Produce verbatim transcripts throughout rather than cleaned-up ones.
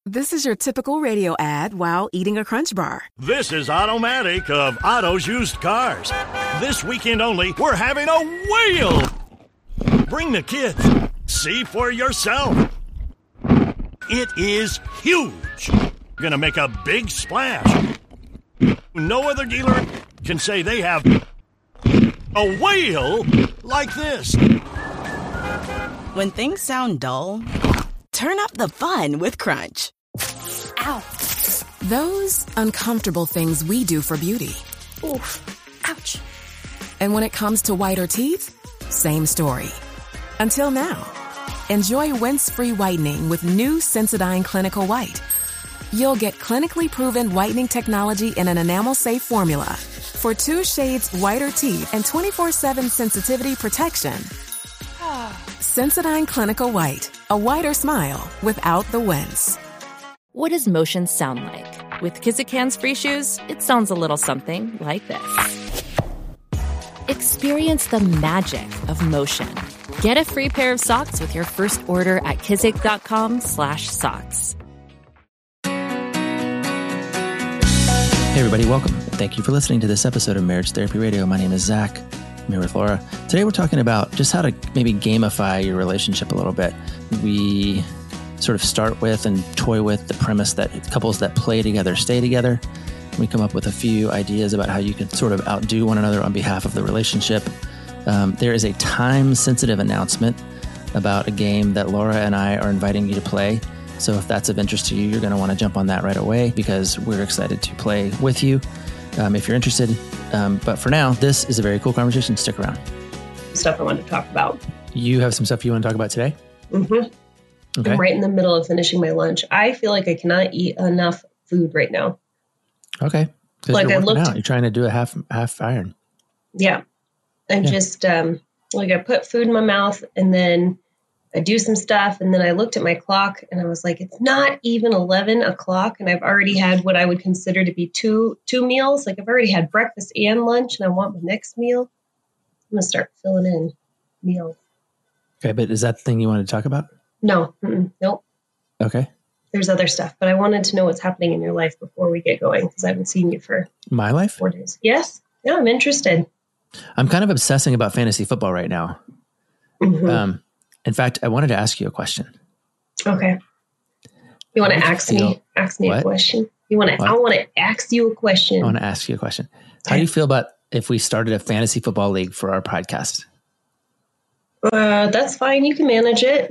This is your typical radio ad while eating a Crunch Bar. This is Automatic of Otto's Used Cars. This weekend only, we're having a whale. Bring the kids. See for yourself. It is huge. Gonna make a big splash. No other dealer can say they have a whale like this. When things sound dull, turn up the fun with Crunch. Ow. Those uncomfortable things we do for beauty. Oof. Ouch. And when it comes to whiter teeth, same story. Until now. Enjoy rinse-free whitening with new Sensodyne Clinical White. You'll get clinically proven whitening technology in an enamel-safe formula for two shades whiter teeth and twenty-four seven sensitivity protection. Sensodyne Clinical White. A whiter smile without the wince. What does motion sound like? With Kizikans free shoes, it sounds a little something like this. Experience the magic of motion. Get a free pair of socks with your first order at kizik.com slash socks. Hey everybody, welcome. Thank you for listening to this episode of Marriage Therapy Radio. My name is Zach. I'm here with Laura. Today we're talking about just how to maybe gamify your relationship a little bit. We sort of start with and toy with the premise that couples that play together stay together. We come up with a few ideas about how you can sort of outdo one another on behalf of the relationship. Um, there is a time-sensitive announcement about a game that Laura and I are inviting you to play. So if that's of interest to you, you're going to want to jump on that right away because we're excited to play with you um, if you're interested. Um, but for now, this is a very cool conversation. Stick around. Stuff I want to talk about. You have some stuff you want to talk about today? Mm-hmm. Okay. I'm right in the middle of finishing my lunch. I feel like I cannot eat enough food right now. Okay. Because like you're I working looked, out. You're trying to do a half half iron. Yeah. I'm yeah. just um, like I put food in my mouth and then I do some stuff. And then I looked at my clock and I was like, it's not even eleven o'clock. And I've already had what I would consider to be two two meals. Like I've already had breakfast and lunch and I want my next meal. I'm going to start filling in meals. Okay. But is that the thing you wanted to talk about? No. Mm-mm, nope. Okay. There's other stuff, but I wanted to know what's happening in your life before we get going because I haven't seen you for my life. Four days. Yes. Yeah, I'm interested. I'm kind of obsessing about fantasy football right now. Mm-hmm. Um, in fact, I wanted to ask you a question. Okay. You want to ask me? Ask me what? a question. You want to? I want to ask you a question. I want to ask you a question. How do you feel about if we started a fantasy football league for our podcast? Uh, that's fine. You can manage it.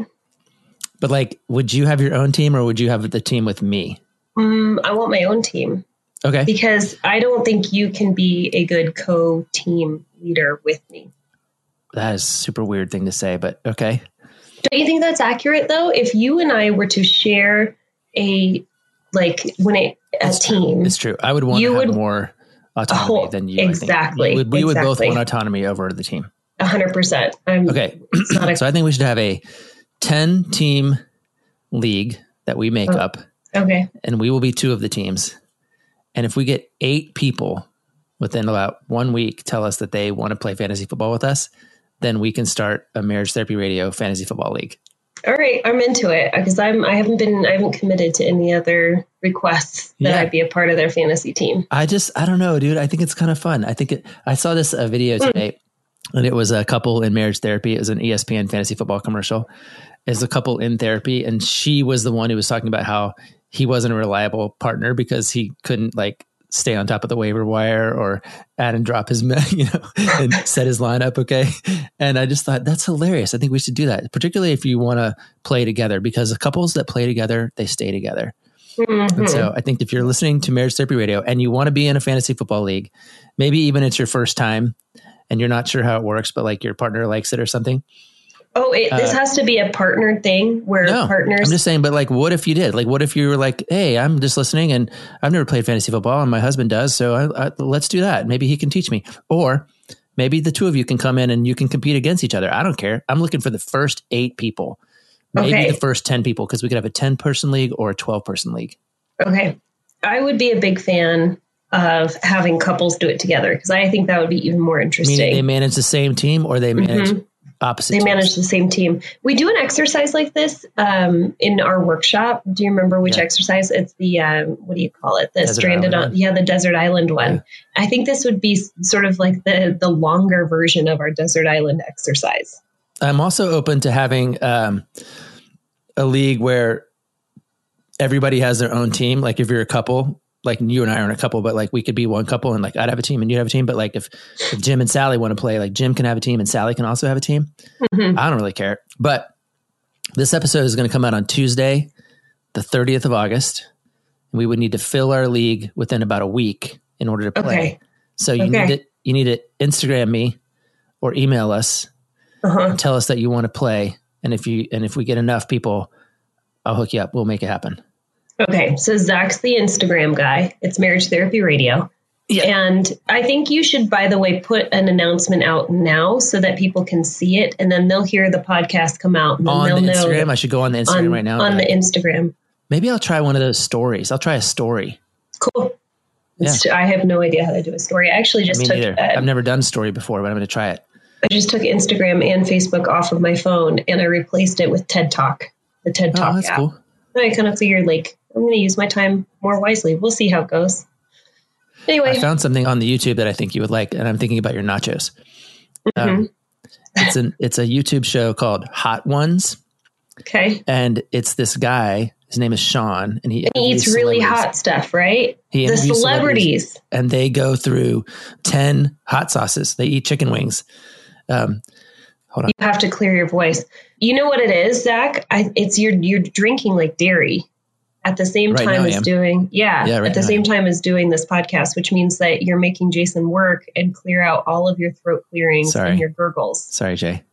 But like, would you have your own team or would you have the team with me? Um, I want my own team. Okay. Because I don't think you can be a good co-team leader with me. That is a super weird thing to say, but okay. Don't you think that's accurate though? If you and I were to share a, like when it, a it's team. True. It's true. I would want to have would, more autonomy whole, than you. Exactly. We would, we exactly. would both want autonomy over the team. A hundred percent. Okay. A, so I think we should have a ten team league that we make oh, up. Okay. And we will be two of the teams. And if we get eight people within about one week tell us that they want to play fantasy football with us, then we can start a Marriage Therapy Radio fantasy football league. All right. I'm into it because I'm, I haven't been, I haven't committed to any other requests that yeah. I be a part of their fantasy team. I just, I don't know, dude. I think it's kind of fun. I think it, I saw this uh, video today mm. and it was a couple in marriage therapy. It was an E S P N fantasy football commercial. As a couple in therapy. And she was the one who was talking about how he wasn't a reliable partner because he couldn't like stay on top of the waiver wire or add and drop his, you know, and set his lineup. Okay. And I just thought that's hilarious. I think we should do that, particularly if you want to play together, because the couples that play together, they stay together. Mm-hmm. And so I think if you're listening to Marriage Therapy Radio and you want to be in a fantasy football league, maybe even it's your first time and you're not sure how it works, but like your partner likes it or something. Oh, it, this uh, has to be a partnered thing where no, partners. I'm just saying, but like, what if you did? Like, what if you were like, hey, I'm just listening and I've never played fantasy football and my husband does. So I, I, let's do that. Maybe he can teach me. Or maybe the two of you can come in and you can compete against each other. I don't care. I'm looking for the first eight people, maybe okay. the first ten people, because we could have a ten person league or a twelve person league. Okay. I would be a big fan of having couples do it together because I think that would be even more interesting. Meaning they manage the same team or they manage. Mm-hmm. opposite They teams. manage the same team. We do an exercise like this um, in our workshop. Do you remember which Yeah. exercise? It's the, um, what do you call it? The Desert stranded Island on, one? yeah, the desert island one. Yeah. I think this would be s- sort of like the, the longer version of our desert island exercise. I'm also open to having um, a league where everybody has their own team. Like if you're a couple, like you and I are in a couple, but like we could be one couple and like I'd have a team and you'd have a team. But like if, if Jim and Sally want to play, like Jim can have a team and Sally can also have a team. Mm-hmm. I don't really care. But this episode is going to come out on Tuesday, the thirtieth of August. And we would need to fill our league within about a week in order to play. Okay. So you Okay. need to, you need to Instagram me or email us Uh-huh. and tell us that you want to play. And if you, and if we get enough people, I'll hook you up. We'll make it happen. Okay, so Zach's the Instagram guy. It's Marriage Therapy Radio. Yeah. And I think you should, by the way, put an announcement out now so that people can see it, and then they'll hear the podcast come out. And then On they'll the know Instagram, I should go on the Instagram on, right now. on and the be like, Instagram. maybe I'll try one of those stories. I'll try a story. Cool. It's- I have no idea how to do a story. I actually just Me took neither. uh, I've never done a story before, but I'm going to try it. I just took Instagram and Facebook off of my phone, and I replaced it with TED Talk, the TED Oh, Talk that's app. cool. And I kind of figured, like, I'm going to use my time more wisely. We'll see how it goes. Anyway, I found something on the YouTube that I think you would like, and I'm thinking about your nachos. Um, Mm-hmm. it's an it's a YouTube show called Hot Ones, okay. and it's this guy. His name is Sean, and he, And he eats interviews really celebrities. hot stuff, right? He The interviews celebrities. and they go through ten hot sauces. They eat chicken wings. Um, hold on. You have to clear your voice. You know what it is, Zach? I, it's you're you're drinking like dairy at the same Right now time I as am. doing yeah, Yeah, right at the now I same am. time as doing this podcast, which means that you're making Jason work and clear out all of your throat clearings Sorry. and your gurgles. Sorry, Jay.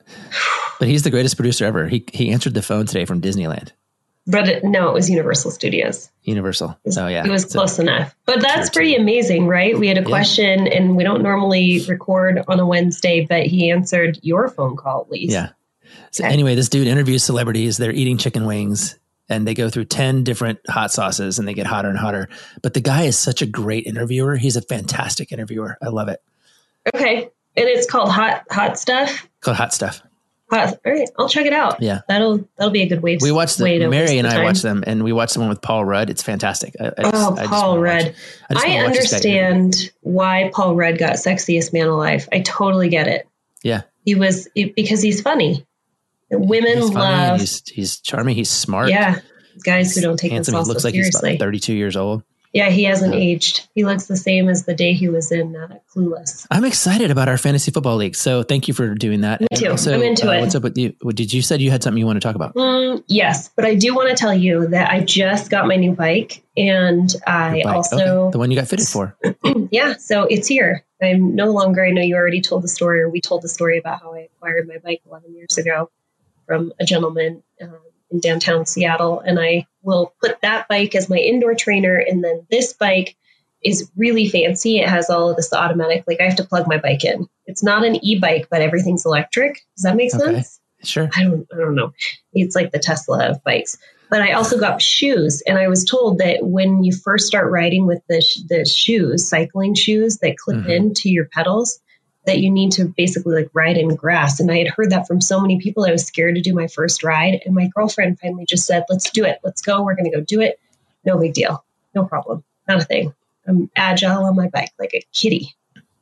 But he's the greatest producer ever. He he answered the phone today from Disneyland, But it, no, it was Universal Studios. Universal. Oh yeah, It was So- close enough. But that's Sure, pretty too. amazing, right? We had a question, and we don't normally record on a Wednesday, but he answered your phone call at least. Yeah. So Okay. anyway, this dude interviews celebrities. They're eating chicken wings and they go through ten different hot sauces and they get hotter and hotter. But the guy is such a great interviewer. He's a fantastic interviewer. I love it. Okay. And it's called Hot Hot Stuff. Called Hot Stuff. Hot. All right, I'll check it out. Yeah. That'll that'll be a good way to We watched way the to Mary waste and the I time. watched them, and we watched the one with Paul Rudd. It's fantastic. I, I just, Oh, I just Paul wanna watch Rudd. it. I, just I wanna watch this guy interview. understand why Paul Rudd got Sexiest Man Alive. I totally get it. Yeah. He was it, because he's funny. Women He's funny, love He's, he's charming. He's smart. yeah, guys who don't take handsome. He themselves looks so like he's seriously. about thirty-two years old. Yeah, he hasn't Yeah. aged. He looks the same as the day he was in uh, Clueless. I'm excited about our fantasy football league. So thank you for doing that. Me And too. also, I'm into uh, it. What's up with you? What- Did you said you had something you want to talk about? Mm, yes, but I do want to tell you that I just got my new bike, and I Your bike. also Okay. The one you got fitted for. yeah, so it's here. I'm no longer. I know you already told the story, or we told the story about how I acquired my bike eleven years ago from a gentleman um, in downtown Seattle, and I will put that bike as my indoor trainer, and then this bike is really fancy. It has all of this automatic, like I have to plug my bike in. It's not an e-bike, but everything's electric. Does that make Okay. sense? Sure. I don't, I don't know. It's like the Tesla of bikes. But I also got shoes, and I was told that when you first start riding with the sh- the shoes, cycling shoes that clip Mhm. into your pedals, that you need to basically like ride in grass. And I had heard that from so many people. I was scared to do my first ride, and my girlfriend finally just said, "Let's do it. Let's go. We're going to go do it. No big deal. No problem. Not a thing. I'm agile on my bike like a kitty."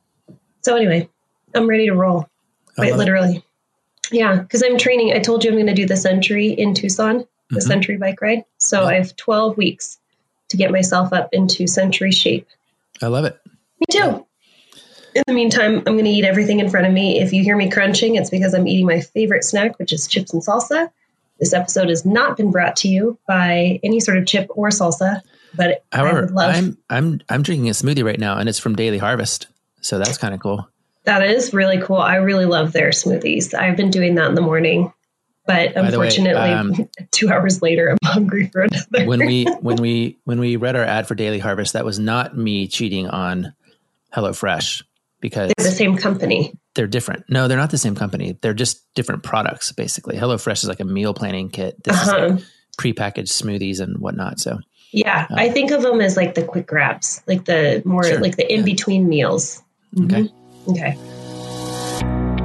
So anyway, I'm ready to roll. I Quite love it. literally. Yeah, because I'm training. I told you I'm going to do the Century in Tucson, the Mhm. Century bike ride. So Yeah. I have twelve weeks to get myself up into Century shape. I love it. Me too. In the meantime, I'm going to eat everything in front of me. If you hear me crunching, it's because I'm eating my favorite snack, which is chips and salsa. This episode has not been brought to you by any sort of chip or salsa, but I However, would love I'm I'm I'm drinking a smoothie right now, and it's from Daily Harvest, so that's kind of cool. that is really cool. I really love their smoothies. I've been doing that in the morning, but By the way, unfortunately, um, two hours later, I'm hungry for another. When we when we when we read our ad for Daily Harvest, that was not me cheating on HelloFresh because They're the same company. they're different. No, they're not the same company. They're just different products, basically. HelloFresh is like a meal planning kit. This Uh-huh. is like prepackaged smoothies and whatnot. So Yeah, Uh, I think of them as like the quick grabs, like the more Sure, like the in between meals. okay. Okay. I've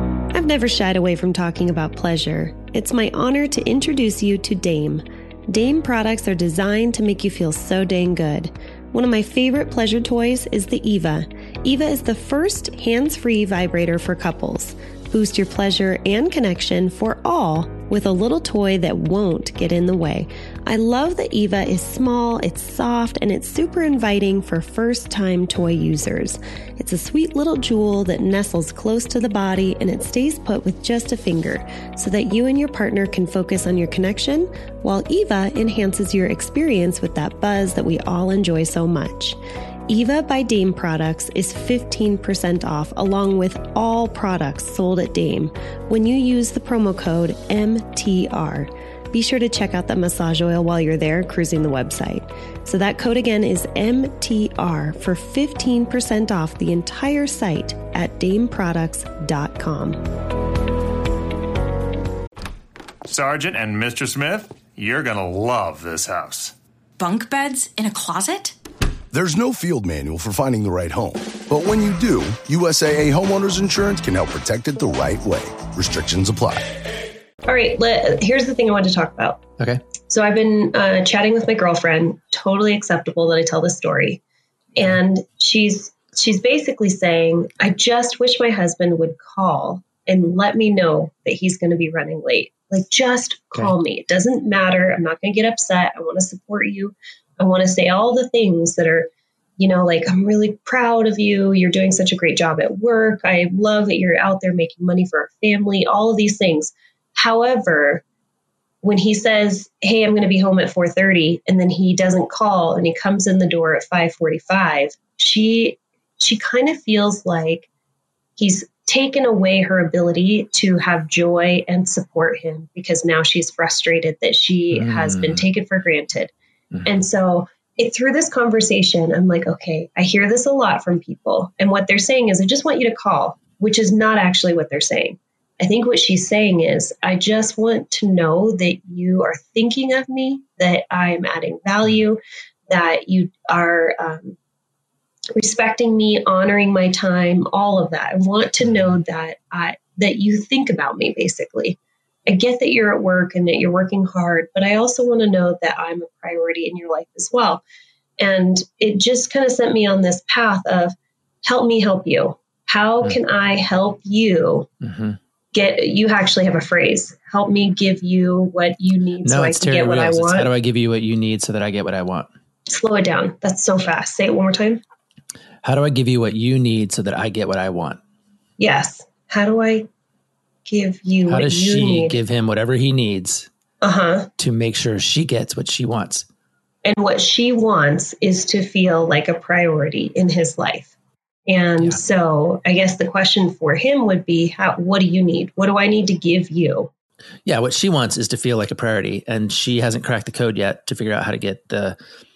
never shied away from talking about pleasure. It's my honor to introduce you to Dame. Dame products are designed to make you feel so dang good. One of my favorite pleasure toys is the Eva. Eva is the first hands-free vibrator for couples. Boost your pleasure and connection for all with a little toy that won't get in the way. I love that Eva is small, it's soft, and it's super inviting for first-time toy users. It's a sweet little jewel that nestles close to the body, and it stays put with just a finger so that you and your partner can focus on your connection, while Eva enhances your experience with that buzz that we all enjoy so much. Eva by Dame Products is fifteen percent off along with all products sold at Dame when you use the promo code M T R. Be sure to check out that massage oil while you're there cruising the website. So that code again is M T R for fifteen percent off the entire site at dame products dot com. Sergeant and Mister Smith, you're going to love this house. Bunk beds in a closet? There's no field manual for finding the right home. But when you do, U S A A Homeowners Insurance can help protect it the right way. Restrictions apply. All right, let, here's the thing I wanted to talk about. Okay. So I've been uh, chatting with my girlfriend, totally acceptable that I tell this story. And she's she's basically saying, I just wish my husband would call and let me know that he's going to be running late. Like, just call okay. me. It doesn't matter. I'm not going to get upset. I want to support you. I want to say all the things that are, you know, like, I'm really proud of you. You're doing such a great job at work. I love that you're out there making money for our family, all of these things. However, when he says, hey, I'm going to be home at four thirty, and then he doesn't call and he comes in the door at five forty-five, she, she kind of feels like he's taken away her ability to have joy and support him because now she's frustrated that she mm. has been taken for granted. Mm-hmm. And so it, through this conversation, I'm like, okay, I hear this a lot from people. And what they're saying is, I just want you to call, which is not actually what they're saying. I think what she's saying is, I just want to know that you are thinking of me, that I'm adding value, that you are um, respecting me, honoring my time, all of that. I want to know that I, that you think about me, basically. I get that you're at work and that you're working hard, but I also want to know that I'm a priority in your life as well. And it just kind of sent me on this path of, help me help you. How mm-hmm. can I help you mm-hmm. get, you actually have a phrase, help me give you what you need no, so I can get what I want. It's, how do I give you what you need so that I get what I want? Slow it down. That's so fast. Say it one more time. How do I give you what you need so that I get what I want? Yes. How do I give you How what does you she need? give him whatever he needs uh-huh. to make sure she gets what she wants? And what she wants is to feel like a priority in his life. And yeah. so I guess the question for him would be, how, what do you need? What do I need to give you? Yeah, what she wants is to feel like a priority, and she hasn't cracked the code yet to figure out how to get the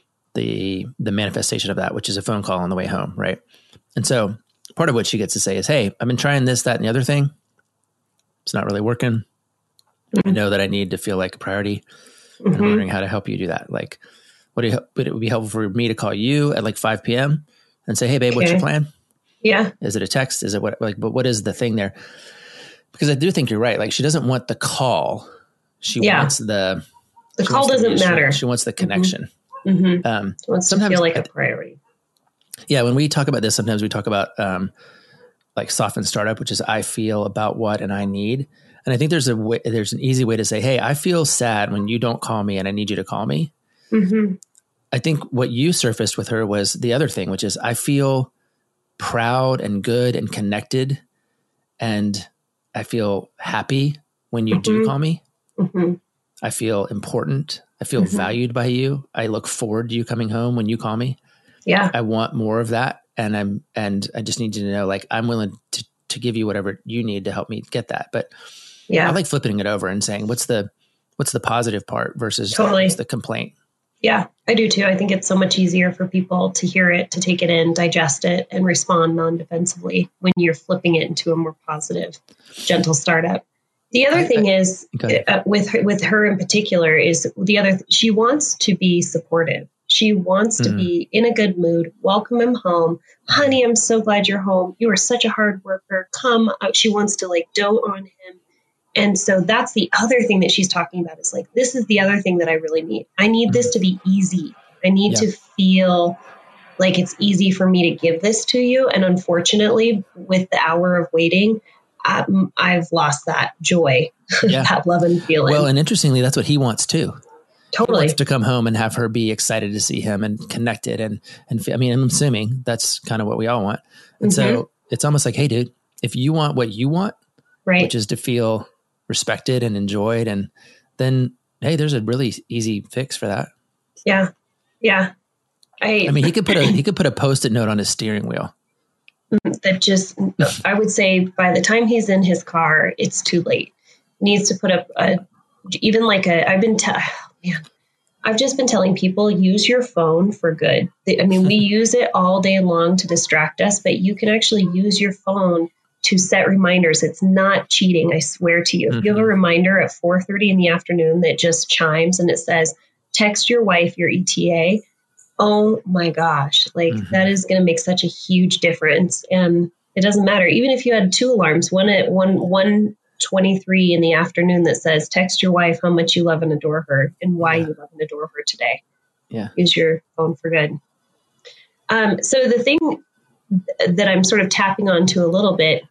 the the manifestation of that, which is a phone call on the way home, right? And so part of what she gets to say is, hey, I've been trying this, that, and the other thing. It's not really working. Mm-hmm. I know that I need to feel like a priority. Mm-hmm. And I'm wondering how to help you do that. Like, what do you, would it would be helpful for me to call you at like five p.m. and say, hey, babe, okay. what's your plan? Yeah. Is it a text? Is it what, like, but what is the thing there? Because I do think you're right. Like, she doesn't want the call. She yeah. wants the, the call doesn't the matter. She wants the connection. Mm-hmm. Um, she wants sometimes to feel like a priority. Yeah. When we talk about this, sometimes we talk about, um, like soften startup, which is I feel about what and I need. And I think there's a way, there's an easy way to say, hey, I feel sad when you don't call me and I need you to call me. Mm-hmm. I think what you surfaced with her was the other thing, which is I feel proud and good and connected. And I feel happy when you mm-hmm. do call me. Mm-hmm. I feel important. I feel mm-hmm. valued by you. I look forward to you coming home when you call me. Yeah. I want more of that. And I'm, and I just need you to know, like, I'm willing to, to give you whatever you need to help me get that. But yeah, I like flipping it over and saying, what's the, what's the positive part versus totally. what's the complaint? Yeah, I do too. I think it's so much easier for people to hear it, to take it in, digest it, and respond non-defensively when you're flipping it into a more positive, gentle startup. The other I, thing I, is uh, with her, with her in particular is the other, she wants to be supportive. She wants to mm. be in a good mood, welcome him home. Honey, I'm so glad you're home. You are such a hard worker. Come out. She wants to like dote on him. And so that's the other thing that she's talking about is like, this is the other thing that I really need. I need mm. this to be easy. I need yeah. to feel like it's easy for me to give this to you. And unfortunately, with the hour of waiting, um, I've lost that joy, yeah. that love and feeling. Well, and interestingly, that's what he wants too. Totally. He wants to come home and have her be excited to see him and connected. And, and I mean, I'm assuming that's kind of what we all want. And mm-hmm. so it's almost like, hey, dude, if you want what you want, right. which is to feel respected and enjoyed, and then, hey, there's a really easy fix for that. Yeah. Yeah. I, I mean, he could put a, he could put a Post-it note on his steering wheel. That just, I would say by the time he's in his car, it's too late. He needs to put up a, even like a, I've been, te- man, I've just been telling people, use your phone for good. I mean, we use it all day long to distract us, but you can actually use your phone to set reminders. It's not cheating. I swear to you. Mm-hmm. If you have a reminder at four thirty in the afternoon that just chimes and it says, text your wife, your E T A. Oh my gosh. Like mm-hmm. that is going to make such a huge difference. And it doesn't matter. Even if you had two alarms, one at one, one twenty-three in the afternoon that says, text your wife how much you love and adore her and why yeah. you love and adore her today. Yeah. Use your phone for good. Um, so the thing that I'm sort of tapping onto a little bit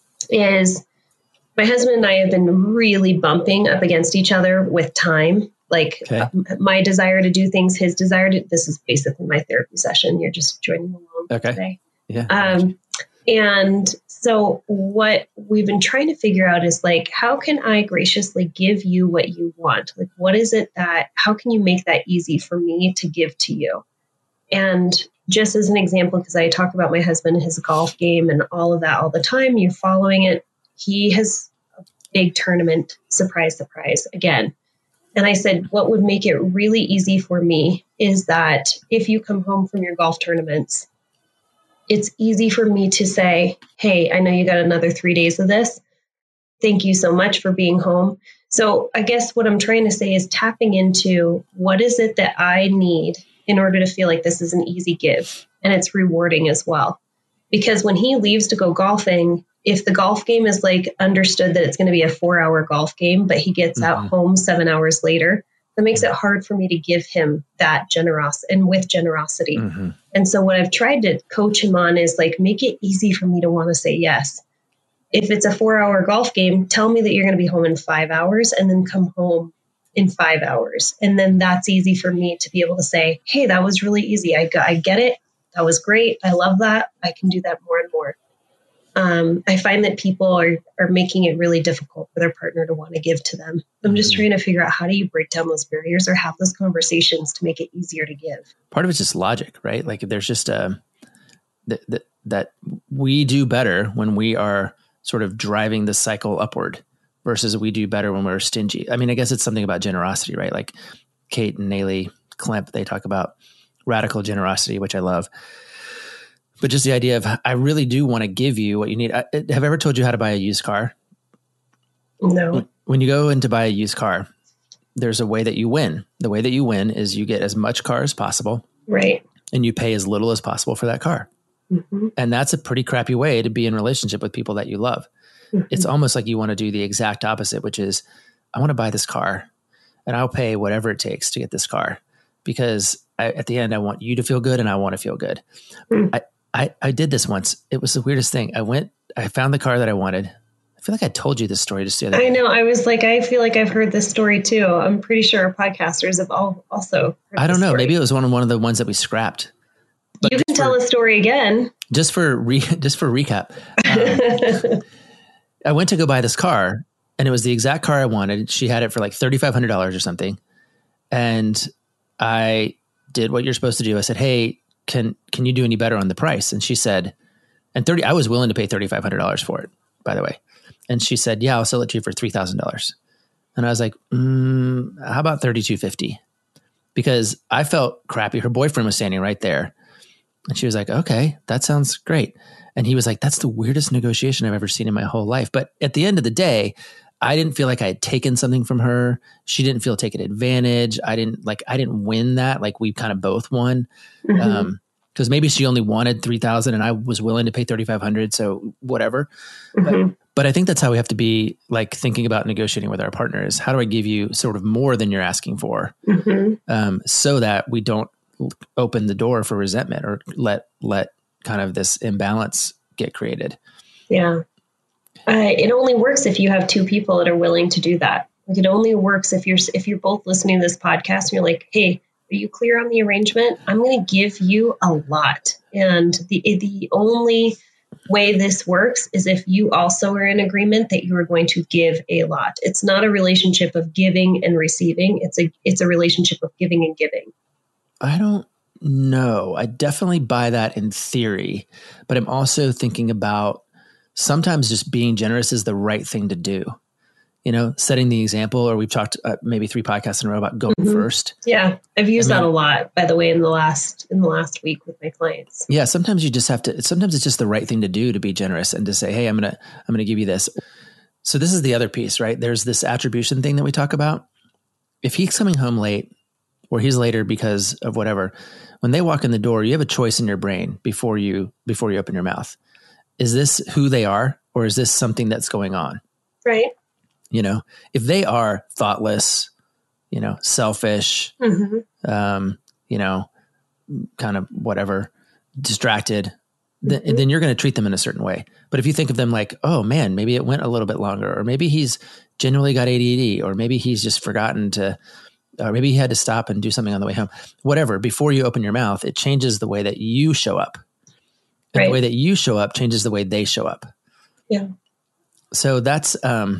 is my husband and I have been really bumping up against each other with time. Like okay. uh, my desire to do things, his desire to, this is basically my therapy session. You're just joining along okay. today. Yeah. Um, and so what we've been trying to figure out is like, how can I graciously give you what you want? Like, what is it that, how can you make that easy for me to give to you? And just as an example, because I talk about my husband and his golf game and all of that all the time, you're following it. He has a big tournament, surprise, surprise, again. And I said, what would make it really easy for me is that if you come home from your golf tournaments, it's easy for me to say, hey, I know you got another three days of this. Thank you so much for being home. So I guess what I'm trying to say is tapping into what is it that I need in order to feel like this is an easy give and it's rewarding as well. Because when he leaves to go golfing, if the golf game is like understood that it's going to be a four hour golf game, but he gets mm-hmm. out home seven hours later, that makes it hard for me to give him that generosity and with generosity. Mm-hmm. And so what I've tried to coach him on is like, make it easy for me to want to say yes. If it's a four hour golf game, tell me that you're going to be home in five hours and then come home in five hours. And then that's easy for me to be able to say, hey, that was really easy. I, got, I get it. That was great. I love that. I can do that more and more. Um, I find that people are, are making it really difficult for their partner to want to give to them. I'm just trying to figure out, how do you break down those barriers or have those conversations to make it easier to give? Part of it's just logic, right? Like there's just a, that, that, that we do better when we are sort of driving the cycle upward versus we do better when we're stingy. I mean, I guess it's something about generosity, right? Like Kate and Nayli Klemp, they talk about radical generosity, which I love. But just the idea of, I really do want to give you what you need. I, have I ever told you how to buy a used car? No. When, when you go in to buy a used car, there's a way that you win. The way that you win is you get as much car as possible. Right. And you pay as little as possible for that car. Mm-hmm. And that's a pretty crappy way to be in a relationship with people that you love. Mm-hmm. It's almost like you want to do the exact opposite, which is, I want to buy this car and I'll pay whatever it takes to get this car because I, at the end, I want you to feel good and I want to feel good. Mm-hmm. I, I, I did this once. It was the weirdest thing. I went, I found the car that I wanted. I feel like I told you this story just the other day. I know. I was like, I feel like I've heard this story too. I'm pretty sure our podcasters have all also heard I don't know. Story. Maybe it was one of, one of the ones that we scrapped. But you can tell for, the story again. Just for re, just for recap. Um, I went to go buy this car and it was the exact car I wanted. She had it for like thirty-five hundred dollars or something. And I did what you're supposed to do. I said, hey, can, can you do any better on the price? And she said, and thirty, I was willing to pay thirty-five hundred dollars for it, by the way. And she said, yeah, I'll sell it to you for three thousand dollars. And I was like, mm, how about thirty-two fifty? Because I felt crappy. Her boyfriend was standing right there. And she was like, okay, that sounds great. And he was like, that's the weirdest negotiation I've ever seen in my whole life. But at the end of the day, I didn't feel like I had taken something from her. She didn't feel taken advantage. I didn't like, I didn't win that. Like we kind of both won. Mm-hmm. Um, cause maybe she only wanted three thousand and I was willing to pay thirty-five hundred. So whatever. Mm-hmm. But, but I think that's how we have to be like thinking about negotiating with our partners. How do I give you sort of more than you're asking for? Mm-hmm. Um, so that we don't open the door for resentment or let, let kind of this imbalance get created. Yeah. Uh, it only works if you have two people that are willing to do that. Like it only works if you're if you're both listening to this podcast and you're like, hey, are you clear on the arrangement? I'm going to give you a lot. And the the only way this works is if you also are in agreement that you are going to give a lot. It's not a relationship of giving and receiving. It's a it's a relationship of giving and giving. I don't know. I definitely buy that in theory, but I'm also thinking about sometimes just being generous is the right thing to do. You know, setting the example, or we've talked uh, maybe three podcasts in a row about going mm-hmm. first. Yeah. I've used I mean, that a lot, by the way, in the last, in the last week with my clients. Yeah. Sometimes you just have to, sometimes it's just the right thing to do to be generous and to say, hey, I'm going to, I'm going to give you this. So this is the other piece, right? There's this attribution thing that we talk about. If he's coming home late or he's later because of whatever, when they walk in the door, you have a choice in your brain before you, before you open your mouth. Is this who they are, or is this something that's going on? Right. You know, if they are thoughtless, you know, selfish, mm-hmm. um, you know, kind of whatever, distracted, th- mm-hmm. then you're going to treat them in a certain way. But if you think of them like, oh man, maybe it went a little bit longer, or maybe he's genuinely got A D D, or maybe he's just forgotten to, or maybe he had to stop and do something on the way home, whatever, before you open your mouth, it changes the way that you show up. And right. the way that you show up changes the way they show up. Yeah. So that's, um,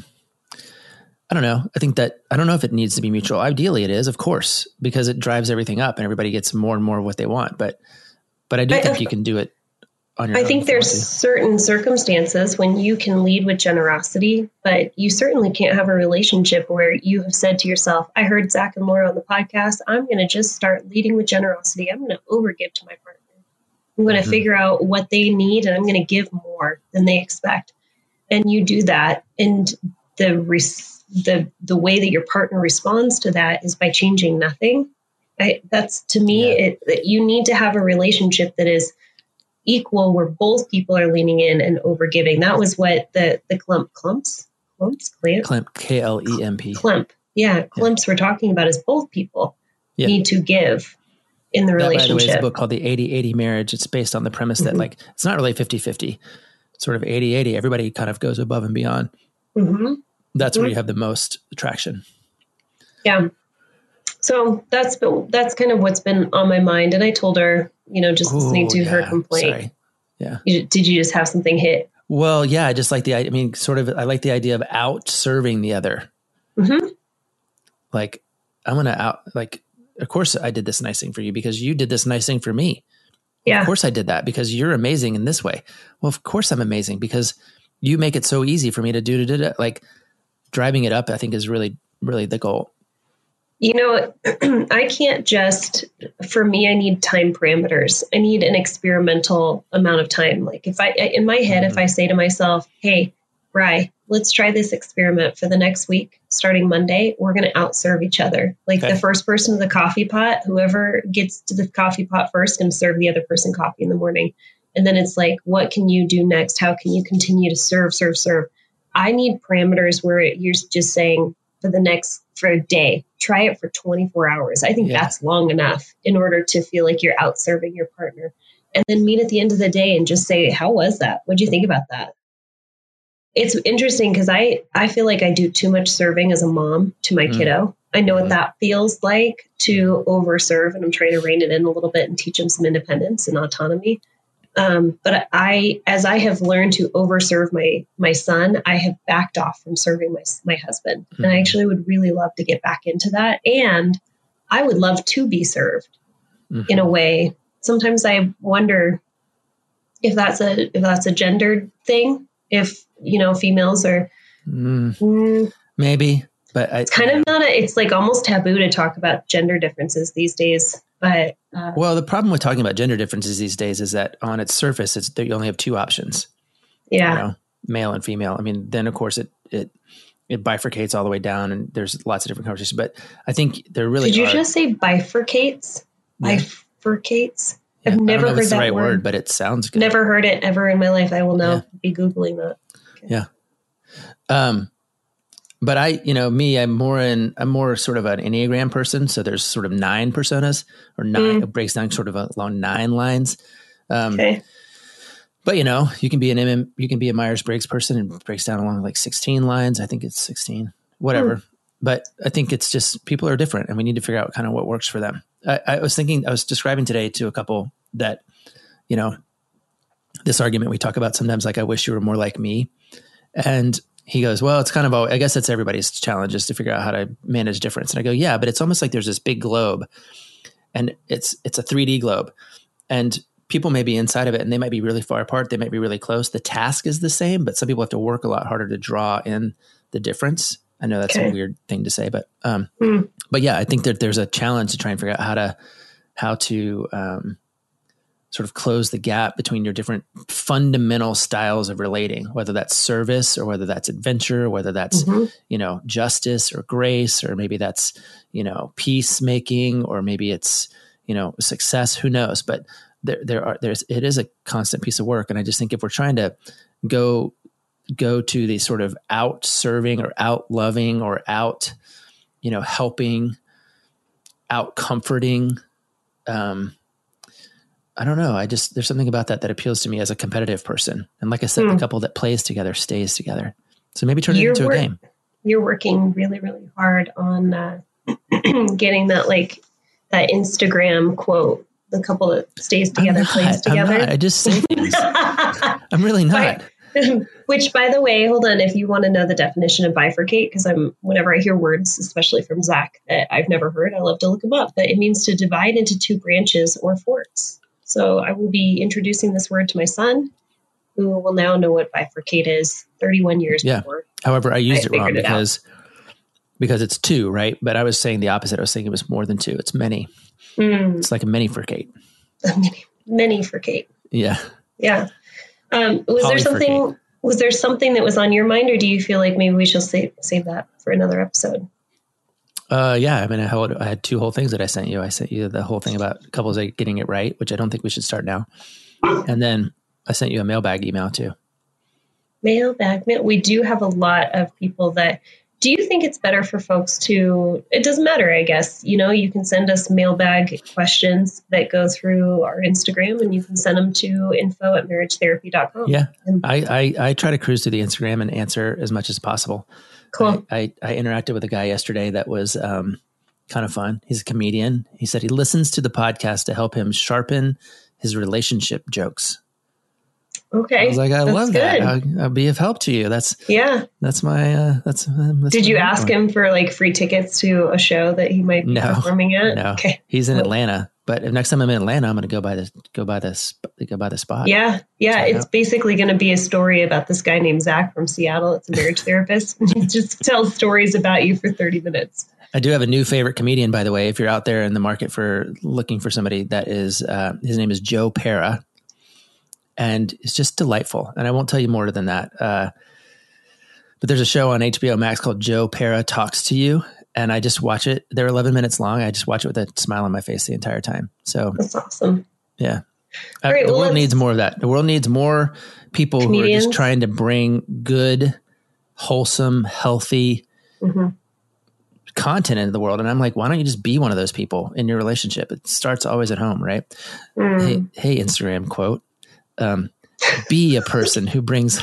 I don't know. I think that, I don't know if it needs to be mutual. Ideally it is, of course, because it drives everything up and everybody gets more and more of what they want. But, but I do I, think you can do it on your I own. I think there's certain circumstances when you can lead with generosity, but you certainly can't have a relationship where you have said to yourself, I heard Zach and Laura on the podcast. I'm going to just start leading with generosity. I'm going to overgive to my partner. I'm going to mm-hmm. figure out what they need and I'm going to give more than they expect. And you do that. And the, res- the, the way that your partner responds to that is by changing nothing. I, that's to me, yeah. it, that you need to have a relationship that is equal, where both people are leaning in and overgiving. That was what the, the clump clumps, clumps, clamp, clamp, K L E M P. Clamp. Yeah. Clumps yeah. we're talking about is both people yeah. need to give in the relationship. That, by the way, is a book called The eighty eighty Marriage. It's based on the premise mm-hmm. that like, it's not really fifty-fifty, it's sort of eighty eighty. Everybody kind of goes above and beyond. Mm-hmm. That's mm-hmm. where you have the most traction. Yeah. So that's, that's kind of what's been on my mind. And I told her, you know, just Ooh, listening to yeah. her complaint. Sorry. Yeah. You, did you just have something hit? Well, yeah, I just like the, I mean, sort of, I like the idea of out serving the other. Mm-hmm. Like, I'm going to out, like, of course I did this nice thing for you because you did this nice thing for me. Yeah. Of course I did that because you're amazing in this way. Well, of course I'm amazing because you make it so easy for me to do, to do, like driving it up, I think is really, really the goal. You know, I can't just, for me, I need time parameters. I need an experimental amount of time. Like if I, in my head, mm-hmm. if I say to myself, hey, Bri, let's try this experiment for the next week, starting Monday, we're going to outserve each other. Like okay. the first person to the coffee pot, whoever gets to the coffee pot first can serve the other person coffee in the morning. And then it's like, what can you do next? How can you continue to serve, serve, serve? I need parameters where you're just saying for the next, for a day, try it for twenty-four hours. I think yeah. that's long enough in order to feel like you're out serving your partner. And then meet at the end of the day and just say, how was that? What'd you think about that? It's interesting because I, I feel like I do too much serving as a mom to my mm. kiddo. I know mm. what that feels like to overserve, and I'm trying to rein it in a little bit and teach him some independence and autonomy. Um, but I, as I have learned to overserve my, my son, I have backed off from serving my, my husband. Mm. And I actually would really love to get back into that. And I would love to be served mm-hmm. in a way. Sometimes I wonder if that's a, if that's a gendered thing. If, you know, females are mm, mm, maybe, but I, it's kind of not a, it's like almost taboo to talk about gender differences these days. But, uh, well, the problem with talking about gender differences these days is that on its surface, it's that you only have two options. Yeah. You know, male and female. I mean, then of course it, it, it bifurcates all the way down, and there's lots of different conversations. But I think there really Did you are, just say bifurcates? Yeah. Bifurcates? Yeah, I've never I don't know if heard it's that the right word. word, but it sounds good. Never heard it ever in my life. I will now Yeah. be Googling that. Okay. Yeah. Um, but I, you know, me, I'm more in, I'm more sort of an Enneagram person. So there's sort of nine personas or nine, Mm. it breaks down sort of along nine lines. Um, Okay. But you know, you can be an M M, you can be a Myers-Briggs person and it breaks down along like sixteen lines. I think it's sixteen, whatever. Hmm. But I think it's just people are different, and we need to figure out kind of what works for them. I, I was thinking, I was describing today to a couple that, you know, this argument we talk about sometimes, like, I wish you were more like me. And he goes, well, it's kind of, I guess that's everybody's challenge, is to figure out how to manage difference. And I go, yeah, but it's almost like there's this big globe, and it's, it's a three D globe, and people may be inside of it and they might be really far apart. They might be really close. The task is the same, but some people have to work a lot harder to draw in the difference. I know that's Okay. a weird thing to say, but, um, Mm. but yeah, I think that there's a challenge to try and figure out how to, how to, um, sort of close the gap between your different fundamental styles of relating, whether that's service or whether that's adventure, or whether that's, Mhm. you know, justice or grace, or maybe that's, you know, peacemaking, or maybe it's, you know, success, who knows? But there, there are, there's, it is a constant piece of work. And I just think if we're trying to go, go to the sort of out serving or out loving or out, you know, helping, out comforting, um, I don't know. I just, there's something about that that appeals to me as a competitive person. And like I said, Hmm. the couple that plays together stays together. So maybe turn it You're into wor- a game. You're working really, really hard on uh, getting that, like, that Instagram quote, the couple that stays together, I'm plays not, I'm together. not. I just say things. I'm really not. Which, by the way, hold on, if you want to know the definition of bifurcate, because I'm, whenever I hear words, especially from Zach, that I've never heard, I love to look them up. But it means to divide into two branches or forks. So I will be introducing this word to my son, who will now know what bifurcate is thirty-one years Yeah. before. However, I used I it wrong figured it out. because, because it's two, right? But I was saying the opposite. I was saying it was more than two. It's many. Mm, It's like a mini fricate. many, many for Kate. Yeah. Yeah. Um, was there Polyfricate. something? Was there something that was on your mind, or do you feel like maybe we shall save save that for another episode? Uh, yeah. I mean, I had, I had two whole things that I sent you. I sent you the whole thing about couples getting it right, which I don't think we should start now. And then I sent you a mailbag email too. Mailbag mail. We do have a lot of people that. Do you think it's better for folks to? It doesn't matter, I guess. You know, you can send us mailbag questions that go through our Instagram, and you can send them to info at marriage therapy dot com. Yeah. And- I, I, I try to cruise through the Instagram and answer as much as possible. Cool. I, I, I interacted with a guy yesterday that was um, kind of fun. He's a comedian. He said he listens to the podcast to help him sharpen his relationship jokes. Okay. I was like, I That's love good. that. I'll, I'll be of help to you. That's Yeah. that's my uh, that's. Uh, that's Did what you I'm ask doing. him for like free tickets to a show that he might be No. performing at? No, Okay. he's in Well- Atlanta. But if next time I'm in Atlanta, I'm going to go by the go by this go by the spot. Yeah. Yeah. Check it It's out. basically going to be a story about this guy named Zach from Seattle. It's a marriage therapist. He just tells stories about you for thirty minutes. I do have a new favorite comedian, by the way. If you're out there in the market for looking for somebody, that is uh, his name is Joe Pera. And it's just delightful. And I won't tell you more than that. Uh, but there's a show on H B O Max called Joe Pera Talks to You. And I just watch it. They're eleven minutes long. I just watch it with a smile on my face the entire time. So, That's awesome. yeah. All Uh, right, the well, world let's- needs more of that. The world needs more people who are Comedians. just trying to bring good, wholesome, healthy Mhm. content into the world. And I'm like, why don't you just be one of those people in your relationship? It starts always at home, right? Mm. Hey, hey, Instagram quote. Um, be a person who brings.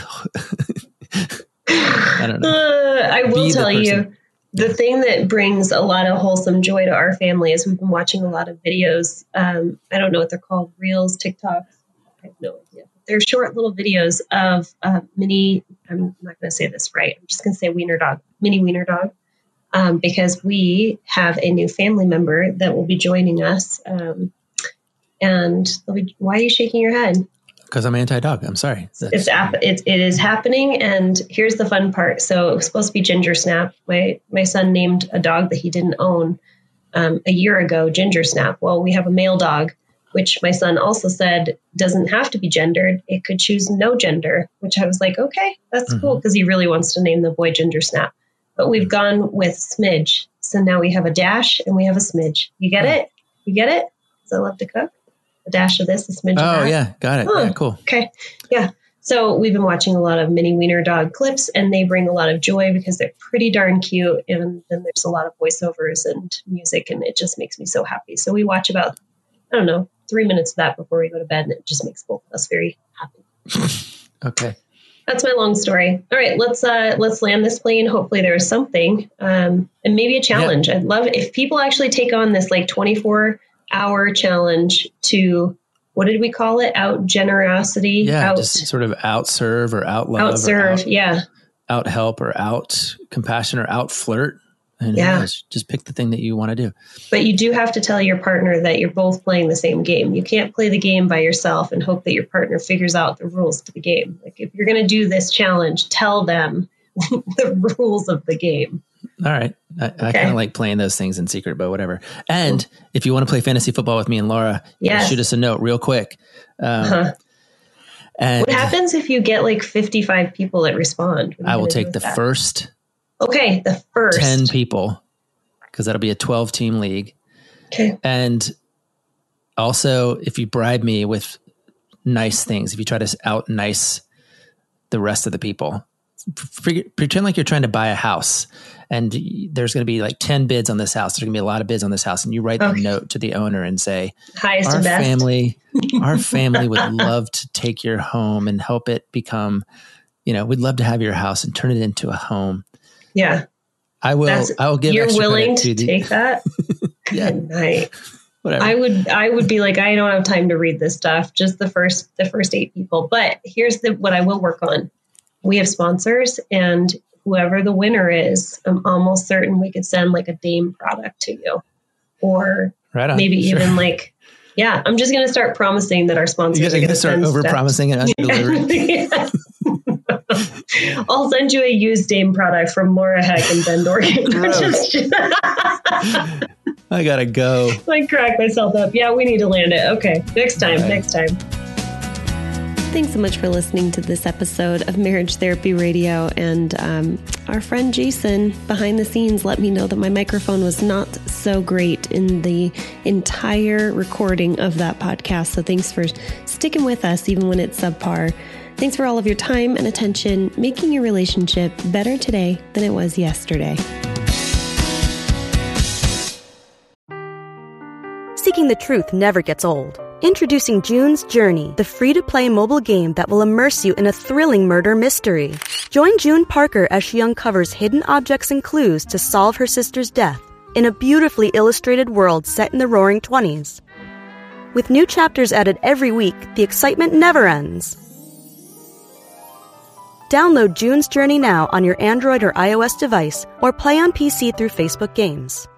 I don't know. Uh, I will Be the tell you, person. the thing that brings a lot of wholesome joy to our family is we've been watching a lot of videos. Um, I don't know what they're called, Reels, TikToks. I have no idea. They're short little videos of uh, mini, I'm not going to say this right. I'm just going to say wiener dog, mini wiener dog, um, because we have a new family member that will be joining us. Um, and they'll be, why are you shaking your head? Because I'm anti-dog. I'm sorry. That's- It's ap- it, it is happening, and here's the fun part. So it was supposed to be Ginger Snap. My my son named a dog that he didn't own um, a year ago, Ginger Snap. Well, we have a male dog, which my son also said doesn't have to be gendered. It could choose no gender, which I was like, okay, that's Mhm. cool, because he really wants to name the boy Ginger Snap. but we've gone with smidge. So now we have a dash and we have a smidge. You get it? You get it? Because I love to cook. A dash of this, a smidge oh, of that. Oh, yeah. Got it. Oh, yeah, cool. Okay. Yeah. So we've been watching a lot of mini wiener dog clips, and they bring a lot of joy because they're pretty darn cute. And then there's a lot of voiceovers and music, and it just makes me so happy. So we watch about, I don't know, three minutes of that before we go to bed, and it just makes both of us very happy. Okay. That's my long story. All right, let's uh, let's land this plane. Hopefully there is something, um, and maybe a challenge. Yeah. I'd love it if people actually take on this like twenty-four hour challenge to, what did we call it? Out generosity. Yeah, out, just sort of out serve or out love. Out serve, out, yeah. Out help or out compassion or out flirt. And yeah. Knows, just pick the thing that you want to do. But you do have to tell your partner that you're both playing the same game. You can't play the game by yourself and hope that your partner figures out the rules to the game. Like if you're going to do this challenge, tell them the rules of the game. All right. I, okay. I kind of like playing those things in secret, but whatever. And cool. If you want to play fantasy football with me and Laura, yes. shoot us a note real quick. Um, uh-huh. And what happens if you get like fifty-five people that respond? I will take the that? first. Okay, the first ten people, because that'll be a twelve team league. Okay. And also, if you bribe me with nice things, if you try to out nice the rest of the people, pretend like you're trying to buy a house and there's going to be like ten bids on this house. There's going to be a lot of bids on this house. And you write okay. the note to the owner and say, highest our and best. family, our family would love to take your home and help it become, you know, we'd love to have your house and turn it into a home. Yeah. I will, That's, I will give you're extra willing to, to the, take that. yeah. Good night. Whatever. I would, I would be like, I don't have time to read this stuff. Just the first, the first eight people. But here's the, what I will work on. We have sponsors, and whoever the winner is, I'm almost certain we could send like a Dame product to you, or right on. maybe sure. even like, yeah, I'm just going to start promising that our sponsors You're are going to start over stuff. promising and under delivering. I'll send you a used Dame product from Laura Heck and Ben Dorgan. I gotta go. I crack myself up. Yeah, we need to land it. Okay, next time, right. next time. Thanks so much for listening to this episode of Marriage Therapy Radio. And um, our friend Jason behind the scenes let me know that my microphone was not so great in the entire recording of that podcast. So thanks for sticking with us even when it's subpar. Thanks for all of your time and attention, making your relationship better today than it was yesterday. Seeking the truth never gets old. Introducing June's Journey, the free-to-play mobile game that will immerse you in a thrilling murder mystery. Join June Parker as she uncovers hidden objects and clues to solve her sister's death in a beautifully illustrated world set in the Roaring Twenties. With new chapters added every week, the excitement never ends. Download June's Journey now on your Android or iOS device, or play on P C through Facebook Games.